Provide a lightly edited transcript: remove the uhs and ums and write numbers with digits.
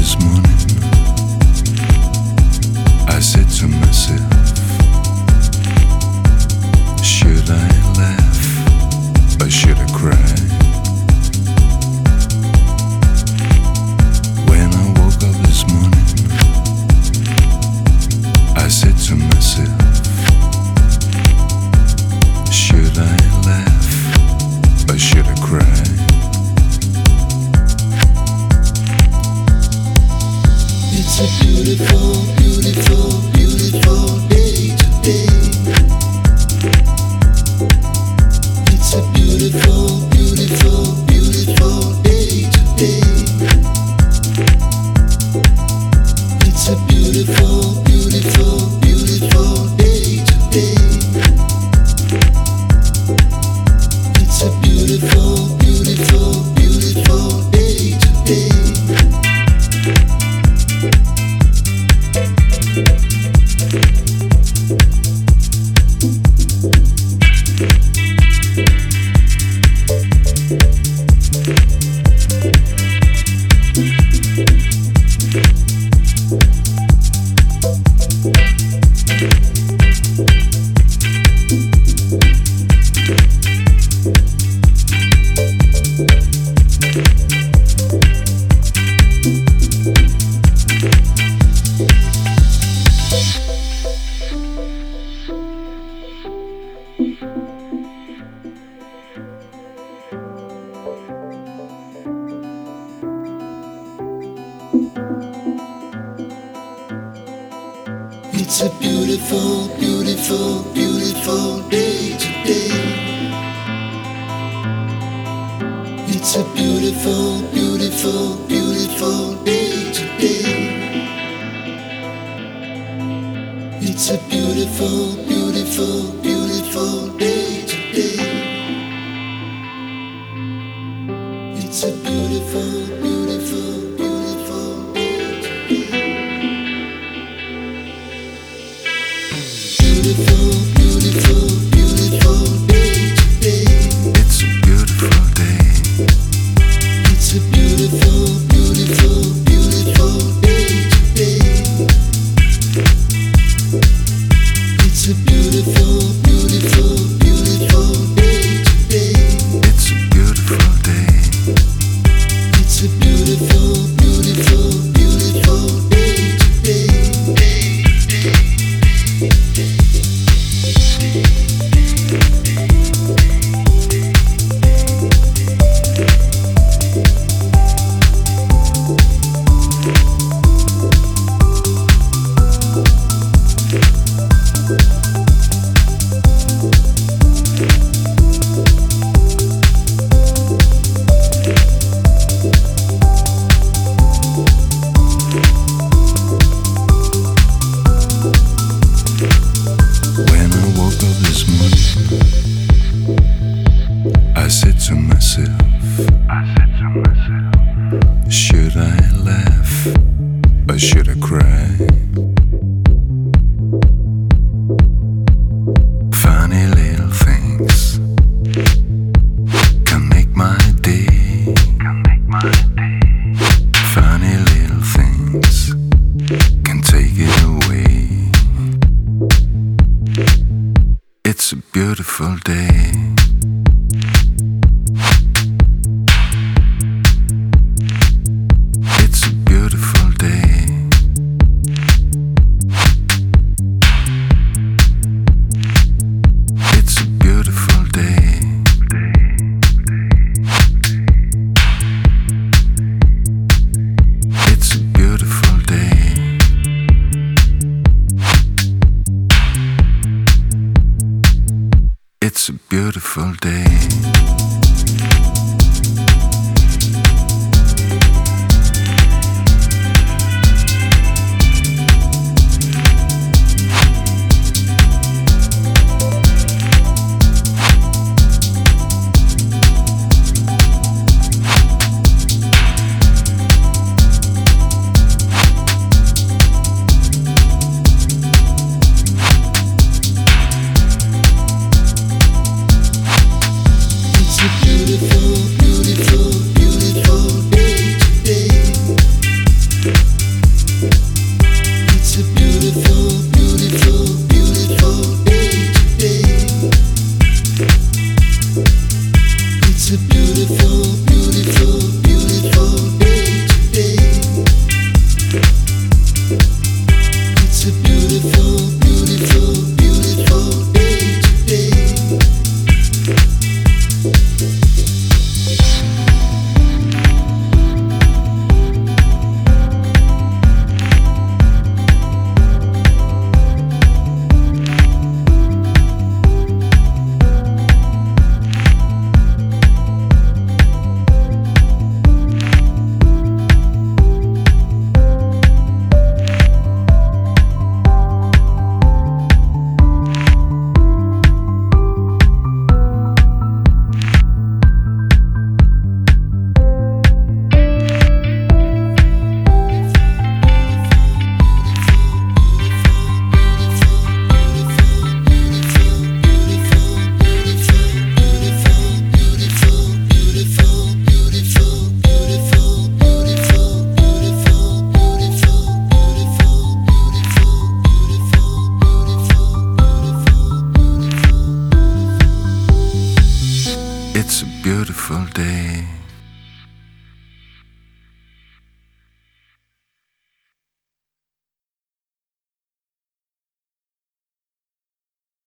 this morning, I said to myself, should I laugh or should I cry? When I woke up this morning, I said to myself, should I laugh or should I cry? It's a beautiful, beautiful, beautiful day today. It's a beautiful, beautiful, beautiful day today. It's a beautiful, beautiful, beautiful day today. It's a beautiful, beautiful, beautiful day today. It's a beautiful, beautiful, beautiful day today. It's a beautiful, beautiful, beautiful day today. It's a beautiful, beautiful, beautiful day today. It's a beautiful, beautiful, beautiful day today. Beautiful, beautiful, beautiful day today. It's a beautiful day. It's a beautiful, beautiful, beautiful day today. It's a beautiful, beautiful, beautiful day today. It's a beautiful day. It's a beautiful, beautiful, beautiful day today. When I woke up this morning, I said to myself, should I laugh or should I cry? Funny little things can make my day. Funny little things can take it away. It's a beautiful day. It's a beautiful day. It's a beautiful day. It's a beautiful day. It's a beautiful day. It's beautiful day.